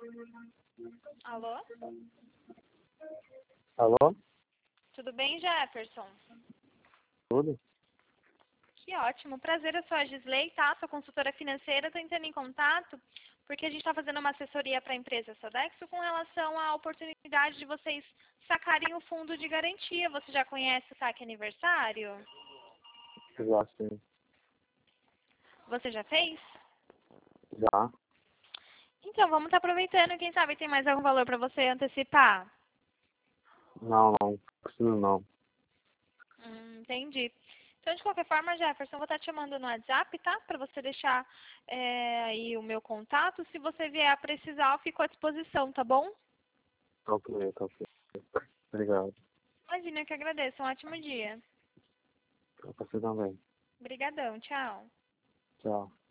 Alô? Alô? Tudo bem, Jefferson? Tudo? Que ótimo. Prazer, eu sou a Gisley, tá? Sou consultora financeira. Estou entrando em contato porque a gente está fazendo uma assessoria para a empresa Sodexo com relação à oportunidade de vocês sacarem o fundo de garantia. Você já conhece o saque aniversário? Já sim. Você já fez? Já? Então, vamos estar aproveitando. Quem sabe tem mais algum valor para você antecipar? Não preciso não. Entendi. Então, de qualquer forma, Jefferson, eu vou estar te chamando no WhatsApp, tá? Para você deixar aí o meu contato. Se você vier a precisar, eu fico à disposição, tá bom? Tá ok. Obrigado. Imagina, eu que agradeço. Um ótimo dia. Pra você também. Obrigadão. Tchau. Tchau.